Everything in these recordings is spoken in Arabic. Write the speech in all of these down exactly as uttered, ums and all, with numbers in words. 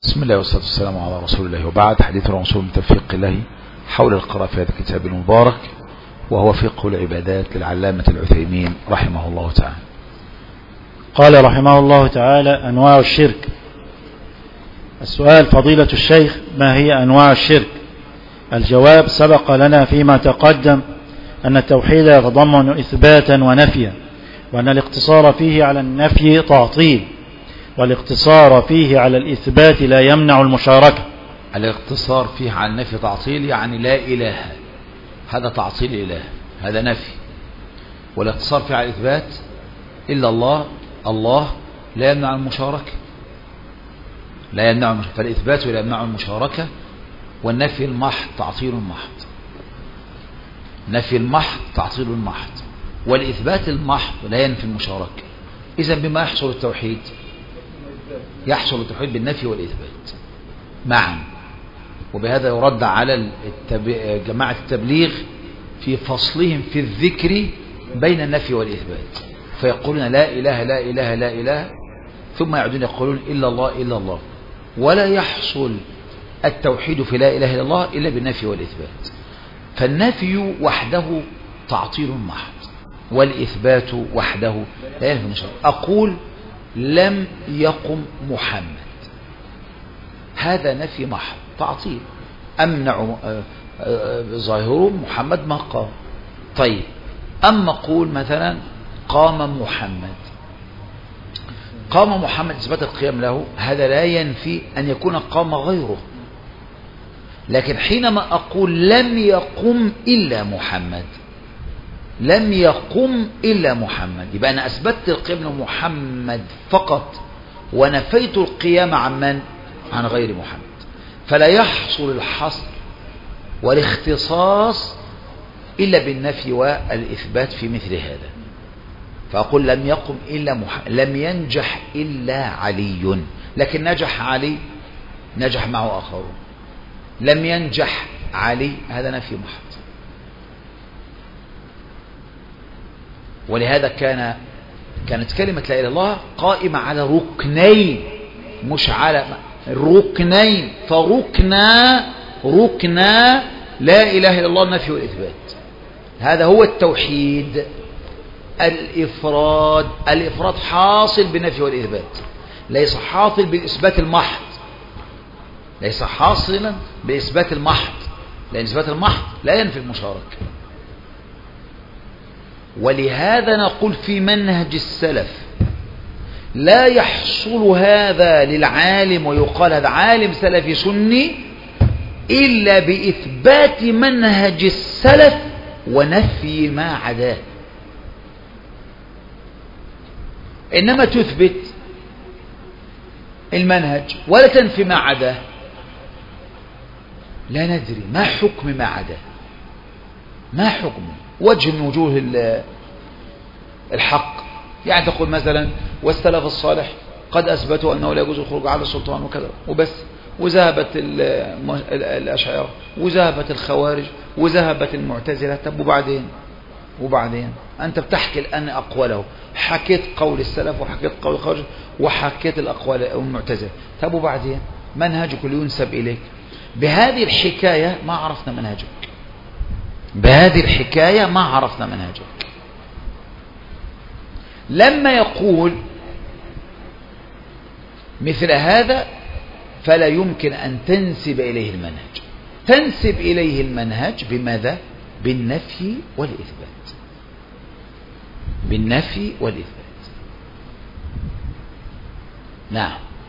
بسم الله والصلاة والسلام على رسول الله، وبعد. حديث الرسول من توفيق الله حول القراءة في هذا الكتاب المبارك، وهو فقه العبادات للعلامة العثيمين رحمه الله تعالى. قال رحمه الله تعالى: أنواع الشرك. السؤال: فضيلة الشيخ، ما هي أنواع الشرك؟ الجواب: سبق لنا فيما تقدم أن التوحيد يتضمن إثباتا ونفيا، وأن الاقتصار فيه على النفي تعطيل، والاقتصار فيه على الإثبات لا يمنع المشاركة. الاقتصار فيه على النفي تعطيل، يعني لا إله، هذا تعطيل إله، هذا نفي. والاقتصار فيه على الإثبات إلا الله، الله لا يمنع المشاركة، لا يمنع المشاركة، فالإثبات لا يمنع المشاركة، والنفي المحض تعطيل محض. نفي المحض تعطيل محض، والإثبات المحض لا ينفي المشاركة. إذن بما يحصل التوحيد؟ يحصل التوحيد بالنفي والإثبات معا. وبهذا يرد على جماعة التبليغ في فصلهم في الذكر بين النفي والإثبات، فيقولون لا إله لا إله لا إله، ثم يعودون يقولون إلا الله إلا الله، ولا يحصل التوحيد في لا إله إلا الله إلا بالنفي والإثبات. فالنفي وحده تعطيل محض، والإثبات وحده لا ينفي المشاركة. أقول لم يقم محمد، هذا نفي محض تعطيل، أمنع ظاهره محمد ما قام. طيب، أما أقول مثلا قام محمد، قام محمد إثبات القيام له، هذا لا ينفي أن يكون قام غيره. لكن حينما أقول لم يقم إلا محمد، لم يقم إلا محمد، يبقى أنا أثبتت القيام لمحمد فقط، ونفيت القيام عن من؟ عن غير محمد. فلا يحصل الحصر والاختصاص إلا بالنفي والإثبات في مثل هذا. فأقول لم يقم إلا محمد، لم ينجح إلا علي، لكن نجح علي، نجح معه آخرون. لم ينجح علي، هذا نفي محض. ولهذا كان كانت كلمة لا إله إلا الله قائمة على ركنين، مش على ركنين، فركنا ركنا لا إله إلا الله النفي والإثبات. هذا هو التوحيد، الإفراد. الإفراد حاصل بالنفي والإثبات، ليس حاصل بالإثبات المحض، ليس حاصلا بإثبات المحض، لأن إثبات المحض لا ينفي المشاركة. ولهذا نقول في منهج السلف لا يحصل هذا للعالم ويقال هذا عالم سلفي سني إلا بإثبات منهج السلف ونفي ما عداه. إنما تثبت المنهج ولا تنفي ما عداه، لا ندري ما حكم ما عداه، ما حكمه، وجه من وجوه الحق. يعني تقول مثلا والسلف الصالح قد أثبتوا أنه لا يجوز الخروج على السلطان وكذا وبس، وذهبت الأشاعرة وذهبت الخوارج وذهبت المعتزلة. طب وبعدين؟ وبعدين أنت بتحكي الآن أقواله، حكيت قول السلف وحكيت قول الخوارج وحكيت الأقوال المعتزلة. طب وبعدين؟ منهجك اللي ينسب إليك. بهذه الحكاية ما عرفنا منهجك، بهذه الحكاية ما عرفنا منهجك. لما يقول مثل هذا فلا يمكن أن تنسب إليه المنهج. تنسب إليه المنهج بماذا؟ بالنفي والإثبات، بالنفي والإثبات. نعم.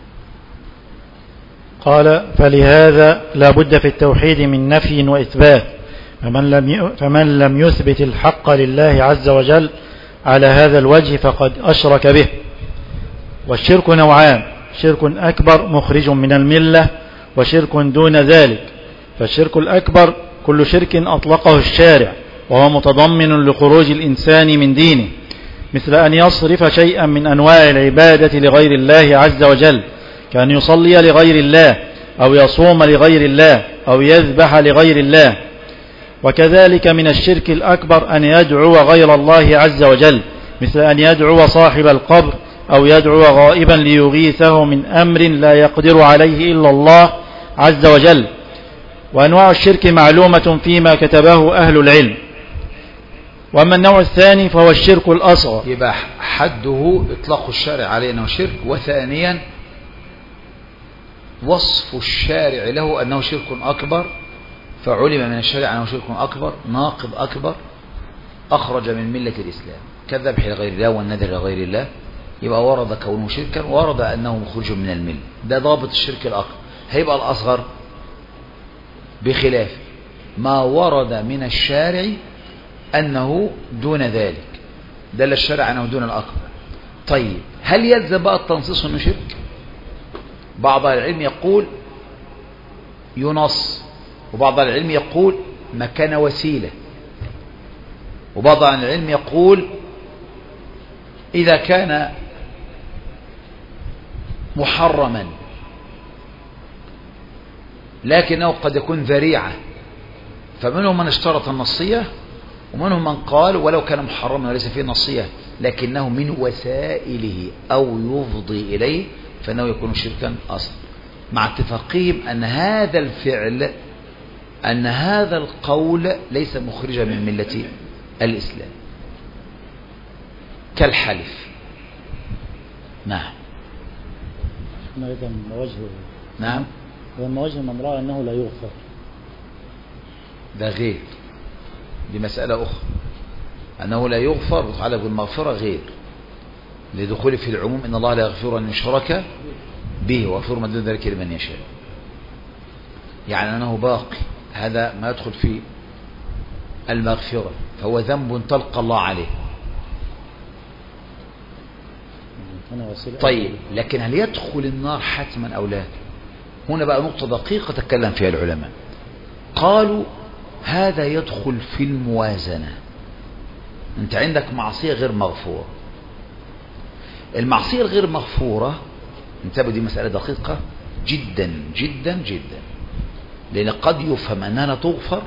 قال: فلهذا لا بد في التوحيد من نفي وإثبات، فمن لم فمن لم يثبت الحق لله عز وجل على هذا الوجه فقد أشرك به. والشرك نوعان: شرك أكبر مخرج من الملة، وشرك دون ذلك. فالشرك الأكبر كل شرك أطلقه الشارع وهو متضمن لخروج الإنسان من دينه، مثل أن يصرف شيئا من أنواع العبادة لغير الله عز وجل، كأن يصلي لغير الله، أو يصوم لغير الله، أو يذبح لغير الله. وكذلك من الشرك الأكبر أن يدعو غير الله عز وجل، مثل أن يدعو صاحب القبر أو يدعو غائبا ليغيثه من أمر لا يقدر عليه إلا الله عز وجل. وأنواع الشرك معلومة فيما كتبه أهل العلم. وأما النوع الثاني فهو الشرك الأصغر. يبقى حده إطلاق الشارع عليه أنه شرك، وثانيا وصف الشارع له أنه شرك أكبر، فعلم من الشارع أنه شرك أكبر ناقض أكبر أخرج من ملة الإسلام كالذبح لغير الله والنذر لغير الله، يبقى ورد كونه شركا ورد أنه مخرج من الملة. ده ضابط الشرك الأكبر. هيبقى الأصغر بخلاف ما ورد من الشارع أنه دون ذلك، دل الشارع أنه دون الأكبر. طيب هل يلزم بقى التنصيص أنه شرك؟ بعض العلم يقول ينص، وبعض العلم يقول مكان وسيلة، وبعض العلم يقول إذا كان محرما لكنه قد يكون ذريعة، فمنهم من اشترط النصية، ومنهم من قال ولو كان محرما وليس فيه نصية لكنه من وسائله أو يفضي إليه فإنه يكون شركا أصلا، مع اتفاقهم أن هذا الفعل أن هذا القول ليس مخرجا من ملة الإسلام كالحلف. نعم. إذا وجه نعم. وما وجه من رأى أنه لا يغفر، ده غير، دي مسألة أخرى. أنه لا يغفر وتعالى بالمغفرة غير، لدخول في العموم إن الله لا يغفر أن يشرك به ويغفر ما دون ذلك لمن يشاء، يعني أنه باقي، هذا ما يدخل في المغفرة، فهو ذنب تلقى الله عليه. طيب لكن هل يدخل النار حتما أو لا؟ هنا بقى نقطة دقيقة تكلم فيها العلماء. قالوا هذا يدخل في الموازنة. أنت عندك معصية غير مغفورة، المعصية الغير مغفورة انتبه، دي مسألة دقيقة جدا جدا جدا، لأن قد يفهم أنها لا تغفر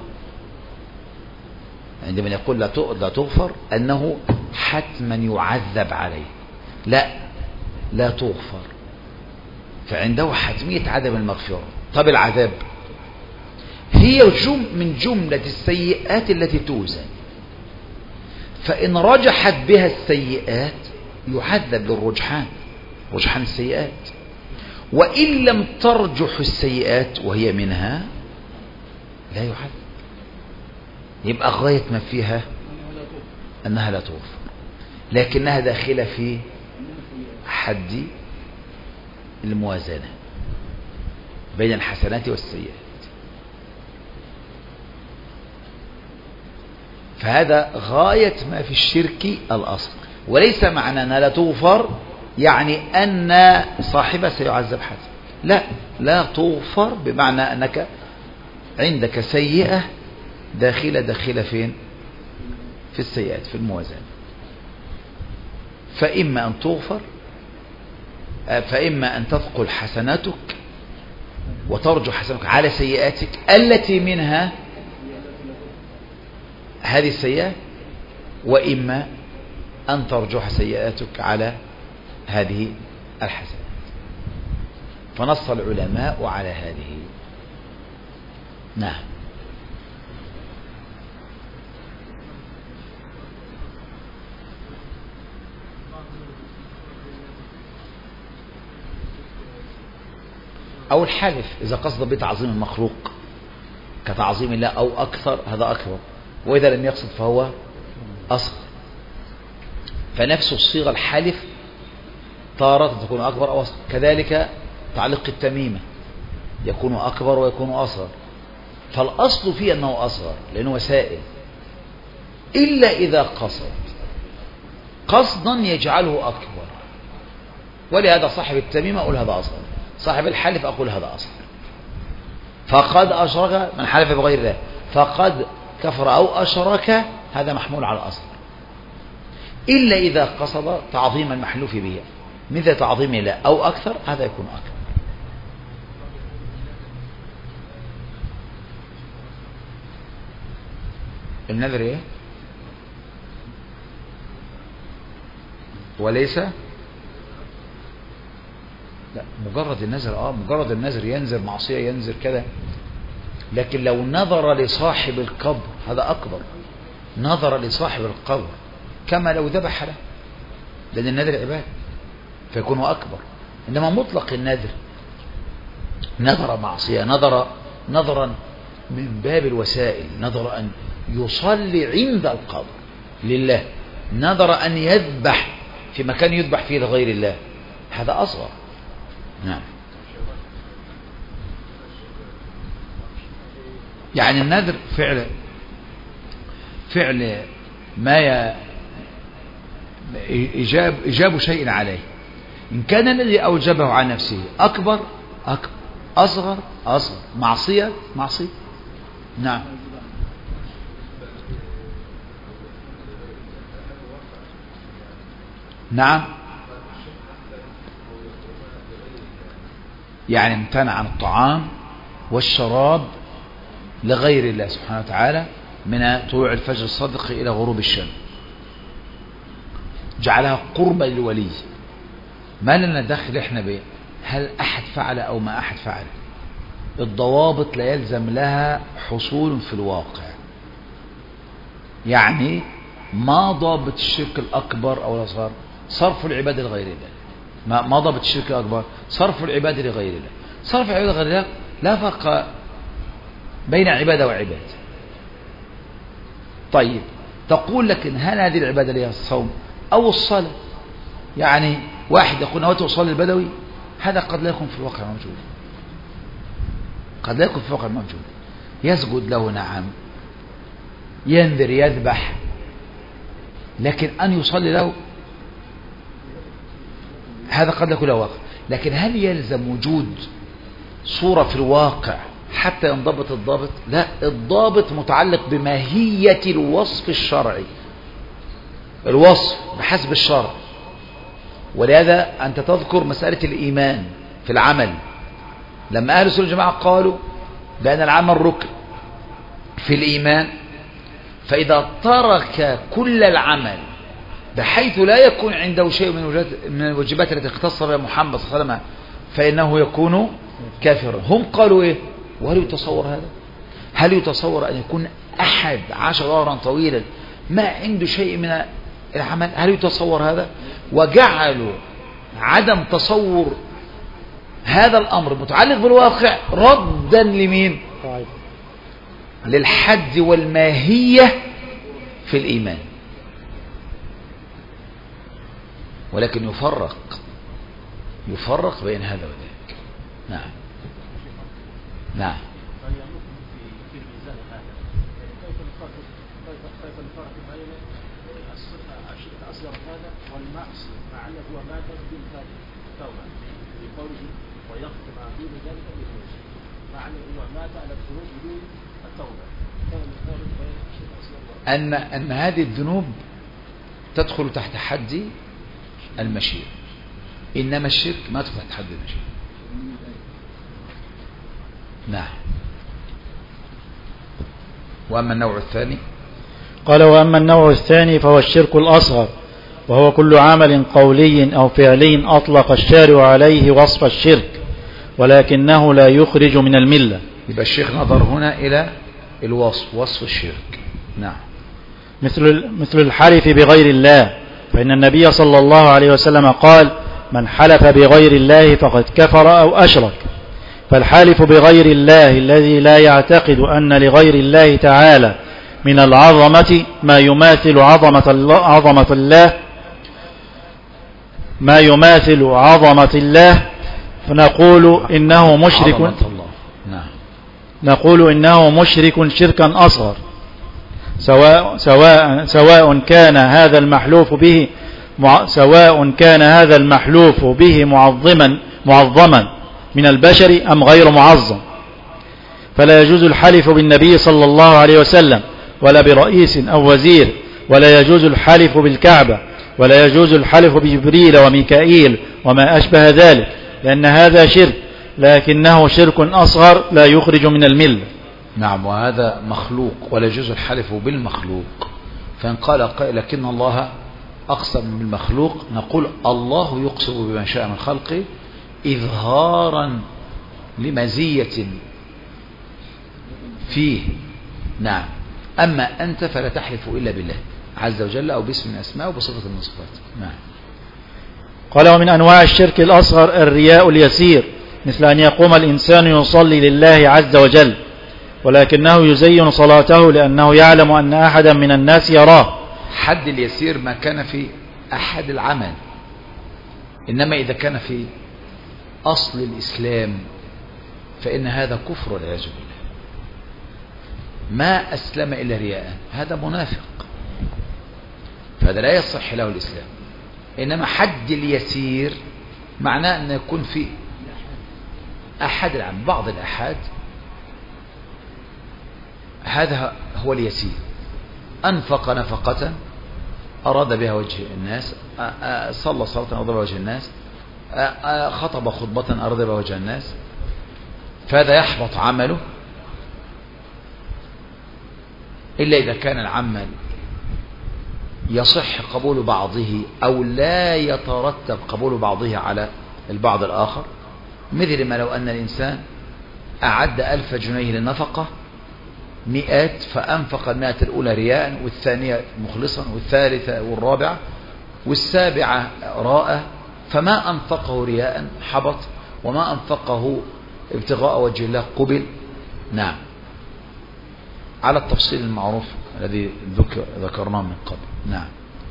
عندما يقول لا تغفر أنه حتما يعذب عليه، لا لا تغفر، فعنده حتمية عدم المغفرة. طب العذاب هي جم من جملة السيئات التي توزن، فإن رجحت بها السيئات يعذب للرجحان، رجحان السيئات، وإن لم ترجح السيئات وهي منها لا يعذب. يبقى غاية ما فيها أنها لا تغفر، لكنها داخلة في حد الموازنة بين الحسنات والسيئات. فهذا غاية ما في الشرك الأصغر، وليس معنى أنها لا تغفر يعني أن صاحبها سيعذب حتى، لا لا تغفر بمعنى أنك عندك سيئة داخلة داخلة فين؟ في السيئات، في الموازنة. فإما أن تغفر، فإما أن تثقل حسناتك وترجو حسناتك على سيئاتك التي منها هذه السيئات، وإما أن ترجح سيئاتك على هذه الحسنات. فنص العلماء على هذه. نعم. أو الحلف إذا قصد بتعظيم المخلوق كتعظيم الله أو أكثر، هذا أكبر، وإذا لم يقصد فهو أصغر. فنفس الصيغة الحلف تارة تكون أكبر أو أصغر، كذلك تعليق التميمة يكون أكبر ويكون أصغر، فالأصل فيه أنه أصغر لأنه وسائل، إلا إذا قصد قصدا يجعله أكبر، ولهذا صاحب التميمة أقول هذا أصغر، صاحب الحلف أقول هذا أصغر. فقد أشرك من حلف بغير الله فقد كفر أو أشرك، هذا محمول على الأصغر، إلا إذا قصد تعظيم المحلوف به مثل تعظيم الله أو أكثر، هذا يكون أكبر. النذر إيه؟ وليس مجرد النذر اه مجرد النذر ينذر معصية ينذر كذا، لكن لو نظر لصاحب القبر هذا أكبر، نظر لصاحب القبر كما لو ذبح له، لأن النذر عبادة فيكون أكبر. إنما مطلق النذر نظر معصية، نظر نظرا من باب الوسائل، نظر أن يصلي عند القبر لله، نظر أن يذبح في مكان يذبح فيه لغير الله، هذا أصغر. نعم. يعني النذر فعل فعل ما ي... إجاب إجاب شيء عليه، إن كان الذي أوجبه عن نفسه أكبر أكبر، أصغر أصغر، معصية معصية. نعم. نعم، يعني امتنع عن الطعام والشراب لغير الله سبحانه وتعالى من طلوع الفجر الصادق إلى غروب الشمس، جعلها قربة للولي. ما لنا دخل احنا بيه هل أحد فعل أو ما أحد فعل، الضوابط لا يلزم لها حصول في الواقع. يعني ما ضابط الشرك الأكبر أو الأصغر؟ صرف العبادة لغير الله. ما ما ضابط الشرك الأكبر؟ صرف العبادة لغير الله. صرف العبادة لغير الله لا فرق بين عبادة وعبادة. طيب تقول لكن هل هذه العبادة لها الصوم أو الصلاة؟ يعني واحد يقول نويت أصلي البدوي، هذا قد لا يكون في الواقع موجود، قد لا يكون في الواقع موجود. يسجد له نعم، ينذر يذبح، لكن أن يصلي له هذا قد لا يكون له واقع. لكن هل يلزم وجود صورة في الواقع حتى ينضبط الضابط؟ لا، الضابط متعلق بماهية الوصف الشرعي، الوصف بحسب الشرع. ولهذا أنت تذكر مسألة الإيمان في العمل، لما أهل السنة والجماعة قالوا بأن العمل ركن في الإيمان، فإذا ترك كل العمل بحيث لا يكون عنده شيء من الواجبات التي اختص بها محمد صلى الله عليه وسلم فإنه يكون كافرا. هم قالوا إيه؟ وهل يتصور هذا؟ هل يتصور أن يكون أحد عاش ظهرا طويلا ما عنده شيء من العمل؟ هل يتصور هذا؟ وجعلوا عدم تصور هذا الأمر متعلق بالواقع ردا لمين؟ للحد والماهية في الإيمان. ولكن يفرق يفرق بين هذا وذاك. نعم نعم. أن أن هذه الذنوب تدخل تحت حد المشيئة، إنما الشرك ما تدخل تحت حد المشيئة. نعم. وأما النوع الثاني قال وأما النوع الثاني فهو الشرك الأصغر، وهو كل عمل قولي أو فعلي أطلق الشارع عليه وصف الشرك ولكنه لا يخرج من الملة. يبقى الشيخ نظر هنا إلى الوصف، وصف الشرك. نعم. مثل مثل الحلف بغير الله، فإن النبي صلى الله عليه وسلم قال من حلف بغير الله فقد كفر أو أشرك. فالحالف بغير الله الذي لا يعتقد أن لغير الله تعالى من العظمة ما يماثل عظمة الله, عظمة الله ما يماثل عظمة الله فنقول إنه مشرك. نعم. نقول إنه مشرك شركا أصغر، سواء سواء سواء كان هذا المحلوف به سواء كان هذا المحلوف به معظما معظما من البشر أم غير معظم. فلا يجوز الحلف بالنبي صلى الله عليه وسلم ولا برئيس أو وزير، ولا يجوز الحلف بالكعبة، ولا يجوز الحلف بجبريل وميكائيل وما أشبه ذلك، لأن هذا شرك، لكنه شرك أصغر لا يخرج من الملة. نعم. وهذا مخلوق ولا يجوز الحلف بالمخلوق. فإن قال قائل لكن الله أقسم بالمخلوق، نقول الله يقسم بما شاء من خلقه إظهارا لمزية فيه. نعم. أما أنت فلا تحلف إلا بالله عز وجل أو باسم من أسماء أو بصفة من صفات. نعم. قال ومن أنواع الشرك الأصغر الرياء اليسير، مثل أن يقوم الإنسان يصلي لله عز وجل ولكنه يزين صلاته لأنه يعلم أن أحدا من الناس يراه. حد اليسير ما كان في أحد العمل، إنما إذا كان في أصل الإسلام فإن هذا كفر والعياذ بالله. ما أسلم إلا رياء، هذا منافق، فهذا لا يصح له الإسلام. إنما حد اليسير معناه أن يكون في أحد العام، بعض الأحد، هذا هو اليسير. أنفق نفقة أراد بها وجه الناس، صلى صلاة أراد بها وجه الناس، خطب خطبة أراد بها وجه الناس، فهذا يحبط عمله إلا إذا كان العمل يصح قبول بعضه أو لا يترتب قبول بعضه على البعض الآخر. مثل ما لو أن الإنسان أعد ألف جنيه للنفقة مئات، فأنفق المئة الأولى رياء والثانية مخلصا والثالثة والرابعة والسابعة راء، فما أنفقه رياء حبط وما أنفقه ابتغاء وجه الله قبل. نعم، على التفصيل المعروف الذي ذكرناه من قبل. نعم.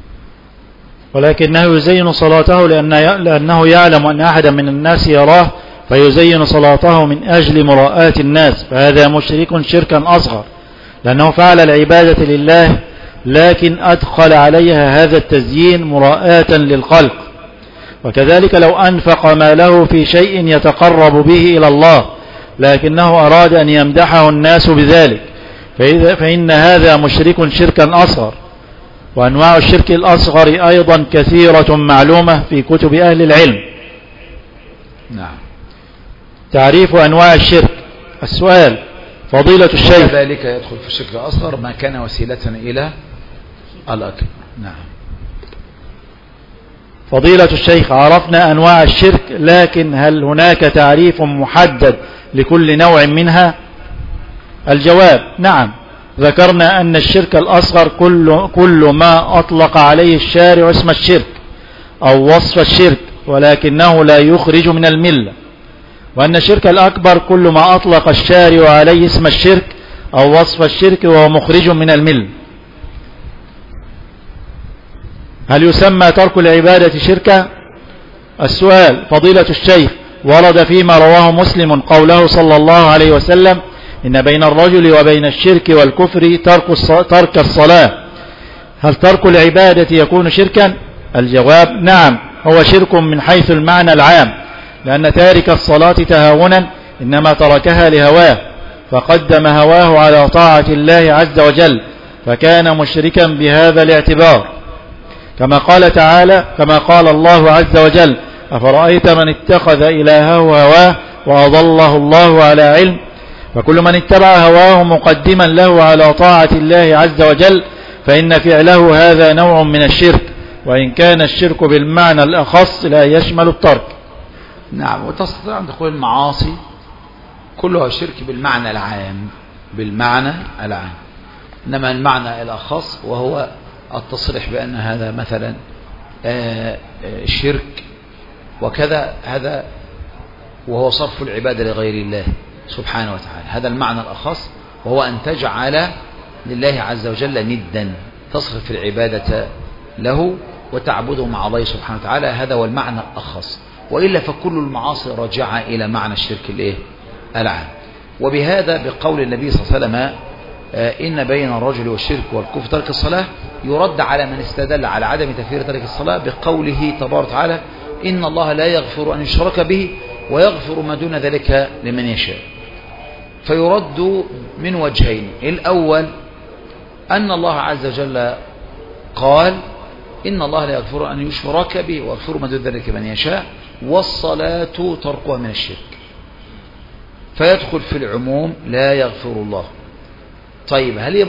ولكنه يزين صلاته لأنه يعلم أن أحدا من الناس يراه فيزين صلاته من أجل مراءاة الناس، فهذا مشرك شركا أصغر لأنه فعل العبادة لله لكن أدخل عليها هذا التزيين مراءاة للخلق. وكذلك لو أنفق ماله في شيء يتقرب به إلى الله لكنه أراد أن يمدحه الناس بذلك فإن هذا مشرك شركا أصغر. وأنواع الشرك الأصغر أيضا كثيرة معلومة في كتب أهل العلم. نعم. تعريف أنواع الشرك. السؤال: فضيلة الشيخ. ذلك يدخل في الشرك الأصغر ما كان وسيلة إلى الأكبر. نعم. فضيلة الشيخ، عرفنا أنواع الشرك، لكن هل هناك تعريف محدد لكل نوع منها؟ الجواب: نعم، ذكرنا أن الشرك الأصغر كل, كل ما أطلق عليه الشارع اسم الشرك أو وصف الشرك ولكنه لا يخرج من الملة، وأن الشرك الأكبر كل ما أطلق الشارع عليه اسم الشرك أو وصف الشرك وهو مخرج من الملة. هل يسمى ترك العبادة شركا؟ السؤال: فضيلة الشيخ، ورد فيما رواه مسلم قوله صلى الله عليه وسلم: إن بين الرجل وبين الشرك والكفر ترك الصلاة. هل ترك العبادة يكون شركا؟ الجواب: نعم، هو شرك من حيث المعنى العام، لأن تارك الصلاة تهاونا إنما تركها لهواه فقدم هواه على طاعة الله عز وجل فكان مشركا بهذا الاعتبار، كما قال تعالى كما قال الله عز وجل: أفرأيت من اتخذ إلهه هواه وأضله الله على علم. فكل من اتبع هواه مقدما له على طاعة الله عز وجل فإن فعله هذا نوع من الشرك، وإن كان الشرك بالمعنى الأخص لا يشمل الترك. نعم. وتستطيع أن تقول المعاصي كلها شرك بالمعنى العام، بالمعنى العام، إنما المعنى الأخص وهو التصريح بأن هذا مثلا شرك وكذا، هذا وهو صرف العبادة لغير الله سبحانه وتعالى، هذا المعنى الأخص، وهو أن تجعل لله عز وجل ندا، تصرف العبادة له وتعبده مع الله سبحانه وتعالى، هذا هو المعنى الأخص. وإلا فكل المعاصي راجعة إلى معنى الشرك الإيه؟ العام. وبهذا بقول النبي صلى الله عليه وسلم: إن بين الرجل والشرك والكفر ترك الصلاة، يرد على من استدل على عدم تكفير ترك الصلاة بقوله تبارك وتعالى: إن الله لا يغفر أن يشرك به ويغفر ما دون ذلك لمن يشاء. فيرد من وجهين: الأول أن الله عز وجل قال: إن الله لا يغفر أن يشرك به ويغفر ما دون ذلك لمن يشاء، والصلاة تركها من الشرك، فيدخل في العموم لا يغفر الله. طيب، هل هي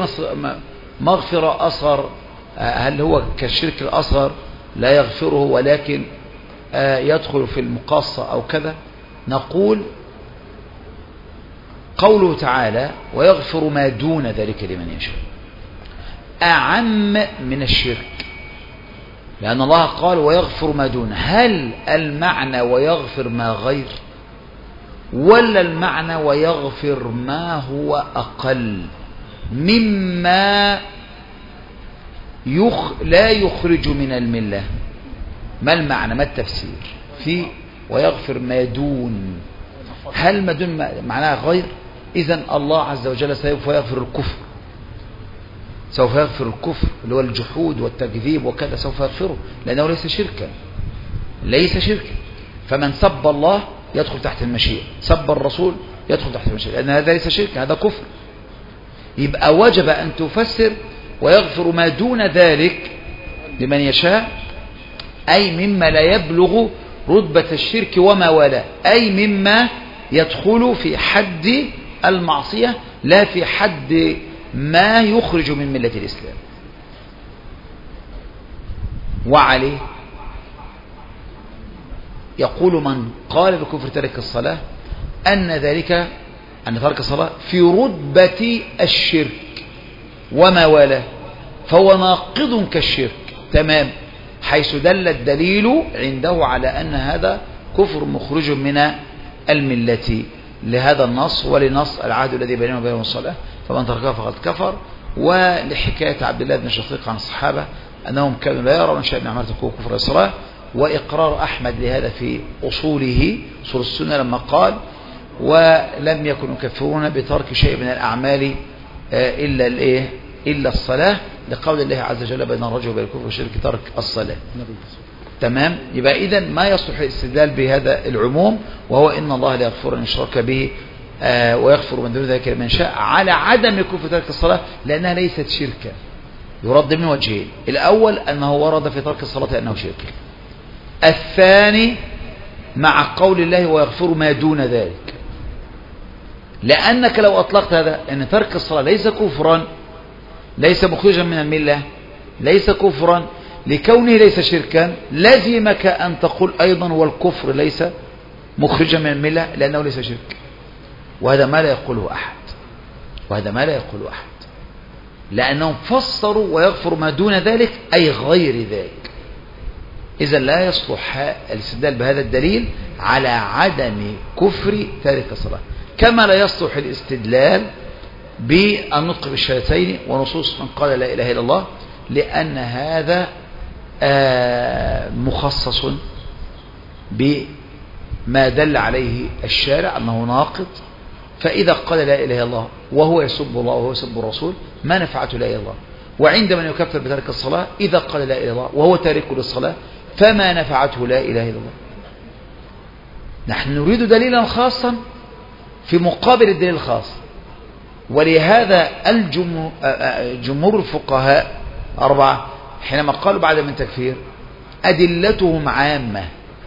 مغفرة أصغر؟ هل هو كالشرك الأصغر لا يغفره ولكن يدخل في المقاصة أو كذا، نقول قوله تعالى ويغفر ما دون ذلك لمن يشاء أعم من الشرك، لأن الله قال ويغفر ما دون. هل المعنى ويغفر ما غير، ولا المعنى ويغفر ما هو أقل مما يخ لا يخرج من الملة؟ ما المعنى، ما التفسير في ويغفر ما دون؟ هل ما دون معناها غير؟ إذن الله عز وجل سوف يغفر الكفر، سوف يغفر الكفر اللي هو الجحود والتكذيب وكذا، سوف يغفره لأنه ليس شركا، ليس شركا. فمن سب الله يدخل تحت المشيئة، سب الرسول يدخل تحت المشيئة، لأن هذا ليس شركا، هذا كفر. يبقى وجب أن تفسر ويغفر ما دون ذلك لمن يشاء، أي مما لا يبلغ رتبة الشرك وما والاه، أي مما يدخل في حد المعصية لا في حد ما يخرج من ملة الإسلام. وعليه يقول من قال بكفر ترك الصلاة أن ذلك أن ترك الصلاة في رتبة الشرك وما والاه، فهو ناقض كالشرك تمام، حيث دل الدليل عنده على أن هذا كفر مخرج من الملة لهذا النص ولنص العهد الذي بيننا وبينهم الصلاة فمن تركها فقد كفر، ولحكاية عبد الله بن شقيق عن الصحابة أنهم كانوا لا يرون شيئا من أعمال تكون كفر الصلاة، وإقرار أحمد لهذا في أصوله أصول السنة لما قال ولم يكونوا يكفرون بترك شيء من الأعمال إلا الإيه إلا الصلاة، لقول الله عز وجل بين الرجل وبين الكفر والشرك ترك الصلاة. تمام. يبقى إذا ما يصلح الاستدلال بهذا العموم، وهو إن الله لا يغفر أن يشرك به آه ويغفر من دون ذلك لمن شاء، على عدم كفر ترك الصلاة لأنها ليست شركا. يرد من وجهين، الأول أنه ورد في ترك الصلاة أنه شرك، الثاني مع قول الله ويغفر ما دون ذلك، لأنك لو أطلقت هذا أن ترك الصلاة ليس كفرا، ليس مخرجا من الملة، ليس كفرا لكونه ليس شركا، لازمك أن تقول أيضا والكفر ليس مخرجا من الملة لأنه ليس شرك، وهذا ما لا يقوله أحد، وهذا ما لا يقوله أحد، لأنهم فسروا ويغفر ما دون ذلك أي غير ذلك. إذا لا يصلح الاستدلال بهذا الدليل على عدم كفر تارك الصلاة، كما لا يصلح الاستدلال بالنطق بالشهادتين ونصوص من قال لا إله إلا الله، لأن هذا مخصص بما دل عليه الشارع أنه ناقض، فإذا قال لا إله إلا الله وهو يسب الله وهو يسب الرسول ما نفعته لا إله إلا الله، وعند من يكفر بترك الصلاة إذا قال لا إله إلا الله وهو تارك للصلاة فما نفعته لا إله إلا الله. نحن نريد دليلا خاصا في مقابل الدليل الخاص، ولهذا الجمهور الفقهاء أربعة حينما قالوا بعد من تكفير أدلتهم عامة،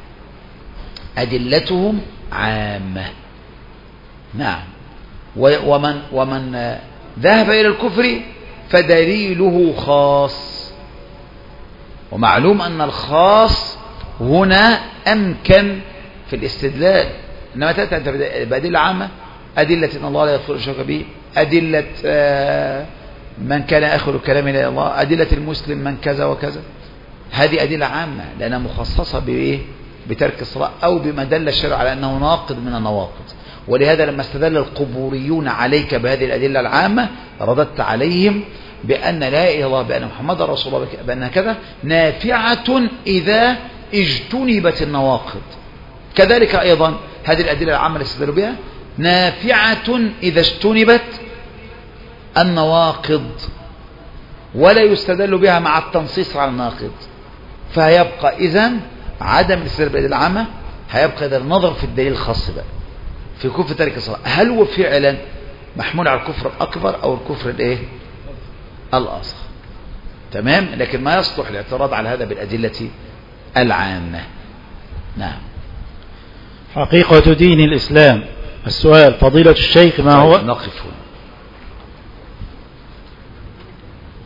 أدلتهم عامة. نعم. ومن, ومن ذهب إلى الكفر فدليله خاص، ومعلوم أن الخاص هنا أمكن في الاستدلال، إنما تأتي أنت بأدلة عامة، أدلة إن الله لا يغفر الشرك به، أدلة من كان آخر كلام إلى الله، أدلة المسلم من كذا وكذا، هذه أدلة عامة لأنها مخصصة بإيه؟ بترك الصلاة أو بما دل الشرع على أنه ناقض من النواقض. ولهذا لما استدل القبوريون عليك بهذه الأدلة العامة رددت عليهم بأن لا إله إلا الله بأن محمد رسول الله بأنها كذا نافعة إذا اجتنبت النواقض، كذلك أيضا هذه الأدلة العامة اللي استدلوا بها نافعة إذا اجتنبت النواقض، ولا يستدل بها مع التنصيص على الناقض، فهيبقى إذن عدم الاستدلال بالأدلة العامة، هيبقى إذا النظر في الدليل الخاص بقى في كفر تارك الصلاة، هل هو فعلا محمول على الكفر الأكبر أو الكفر الإيه؟ الأصغر. تمام. لكن ما يصلح الاعتراض على هذا بالأدلة العامة. نعم. حقيقة دين الإسلام. السؤال فضيلة الشيخ ما هو نقف هنا.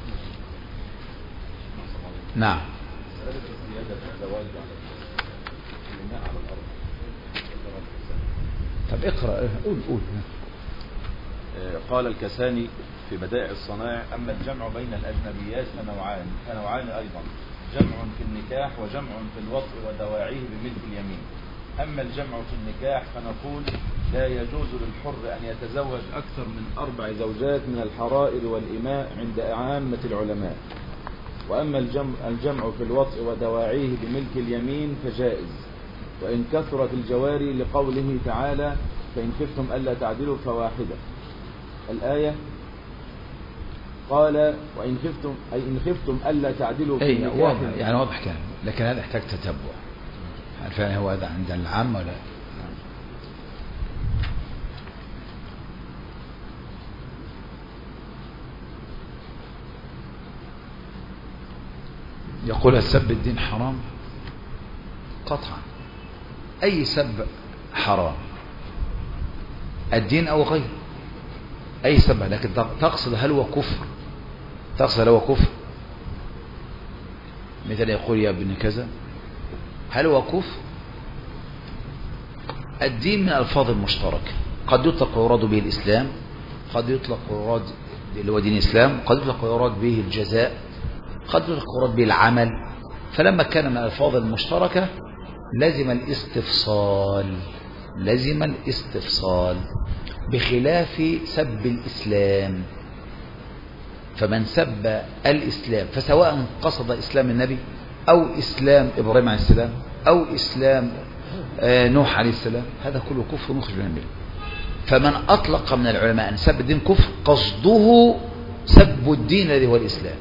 نعم. طب اقرأ، قول قول. قال الكساني في بدائع الصنائع: أما الجمع بين الأجنبيات فنوعان فنوعان أيضا، جمع في النكاح وجمع في الوطء ودواعيه بملك اليمين. أما الجمع في النكاح فنقول لا يجوز للحر أن يتزوج أكثر من أربع زوجات من الحرائر والإماء عند عامة العلماء. وأما الجمع, الجمع في الوطء ودواعيه بملك اليمين فجائز، وإن كثرت الجواري، لقوله تعالى: فإن خفتم ألا تعدلوا فواحدة. الآية قال: وإن خفتم أي إن خفتم ألا تعدلوا في أي النكاح. واضح، يعني واضح كلام، لكن هذا يحتاج تتبع. هل فعلا هو هذا عند العام ولا؟ يقول السب الدين حرام قطعا، أي سب حرام، الدين أو غيره، أي سب. لكن تقصد هل هو كفر؟ تقصد هل هو كفر؟ مثل يقول يا ابن كذا، هل هو كفر؟ الدين من الألفاظ المشتركة، قد يطلق ويراد به الإسلام، قد يطلق ويراد اللي هو دين الإسلام، قد يطلق ويراد به الجزاء، قد يطلق ويراد به العمل. فلما كان من الألفاظ المشتركة لازم الاستفصال، لازم الاستفصال، بخلاف سب الإسلام. فمن سب الإسلام، فسواء قصد إسلام النبي أو إسلام إبراهيم عليه السلام أو إسلام نوح عليه السلام، هذا كله كفر مخرج من الملة. فمن أطلق من العلماء أن سب الدين كفر، قصده سب الدين الذي هو الإسلام.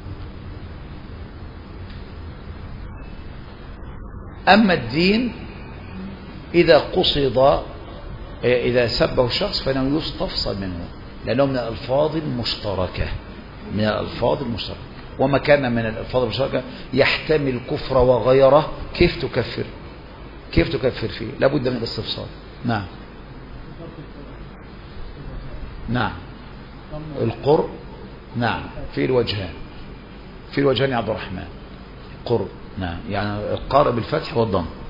أما الدين إذا قصد، إذا سبه الشخص فإنه يستفصل منه، لأنه من الألفاظ المشتركة، من الألفاظ المشتركة. وما كان من الألفاظ المشتركة يحتمل كفر وغيره، كيف تكفر؟ كيف تكفر فيه؟ لابد من الاستفصال. نعم نعم. القر، نعم، في الوجهان، في الوجهان يا عبد الرحمن. قر، نعم، يعني القارئ بالفتح والضم.